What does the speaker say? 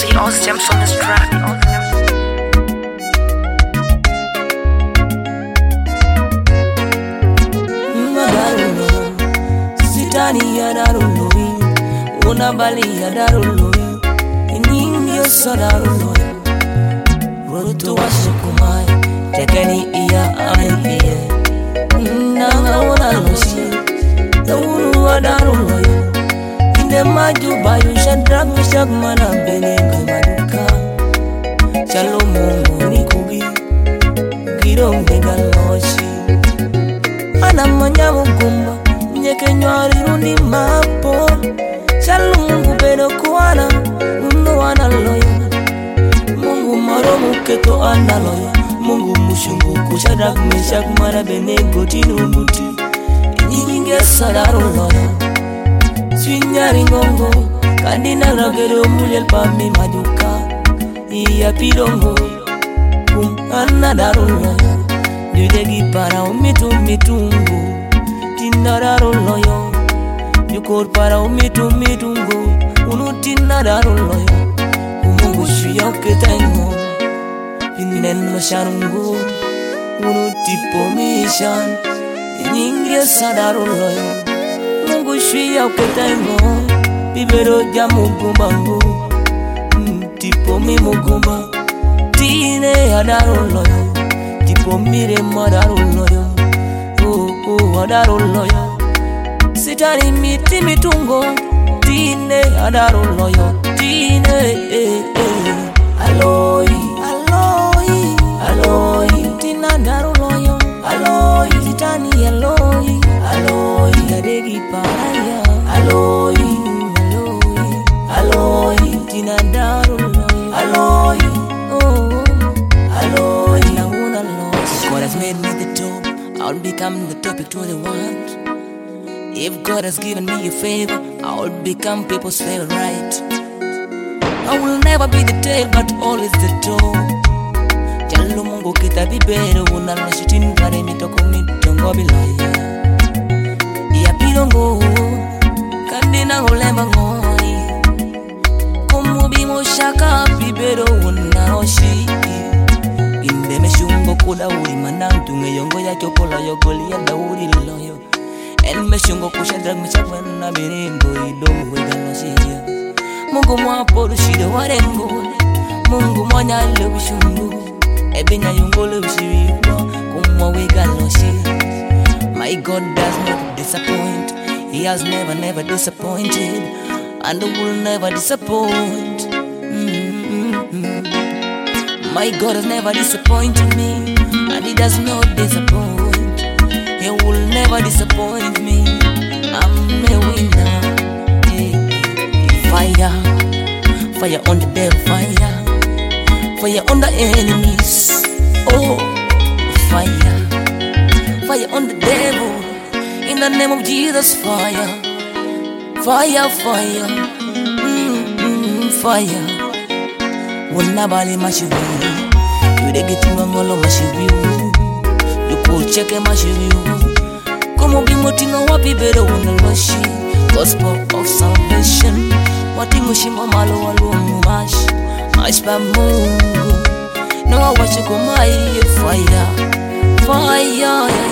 see all stems on this track. Sitani ya daruloi, unabali ya daruloi, iningi yosa daruloi. Rutu wa sukumai, tekeni iya amepie. Nanga wana loshi, the unu wa daruloi. Inde maju bayu shadrak mishak mana benenga maduka. Chalo mungu ni kubi, girong dega loshi. Ana manyamu kumba, nyeke nyari rundi mapo. Chalo mungu bedo kuana, undo ana loyo. Mungu maro muketo ana loyo. Mungu mushungu kushadrak mishak mana benengo tinu muti. Nyinge sadaru loyo. Swinyari ngongo, kandina ragero muliel pami maduka. Iya pidongo, anna daruloyo. Dudegi para mitungu, tinda daruloyo. Yukor para mitungu, unu tinda daruloyo. Mungu shuya ketengo, pinen masharungu, unu tipo mishan, ininge sadaruloyo. Mungu shia uketengo, bibero jamu gumbangu. Tipo mi mugumba, tine adaro loyo. Tipo mire madaro loyo, adaro loyo. Sitani miti mitungo, tine adaro loyo. Tine aloi, aloi, aloi. Tina adaro loyo, aloi. Sitani aloi, aloi. Gadegi paraya, aloi, aloi, aloi. Tina adaro loyo, aloi, oh, aloi. Nauna lost. God has made me the top, I'll become the topic to the world. If God has given me a favor, I'll become people's favorite. I will never be the tail, but always the top. Jalo mungu kita bibero, unaloshitin kare mitoko mitongo bilaya. Iya pilongo, kandina ngolemba ngoni. Komubi moshaka bibero, unaloshi. Inde meshungo kula uri manantu, ngeyongo ya chokola yogoli ya dauri loyo. En meshungo kushadrag mechakwana birimbo, idomu wegaloshia. Mungu mwaporu shide warengo, Mungu mwanya lewishungu. Ebenya yungo lewishiriwa, kumwa wegaloshi. My God does not disappoint, He has never disappointed, and will never disappoint. My God has never disappointed me, and He does not disappoint. He will never disappoint me. I'm a winner. Fire, fire on the devil, fire on the enemies. Oh, fire, fire on the devil. In the name of Jesus, fire, fire, fire, fire. Wunabali mashibiru, yudegeti ngolo mashibiru, yukucheke mashibiru. Komo bimotinga wapi bero wunaloshi. Gospel of salvation, watingo shimo malo walumu mash pa mungu. No wache kumai fire, fire.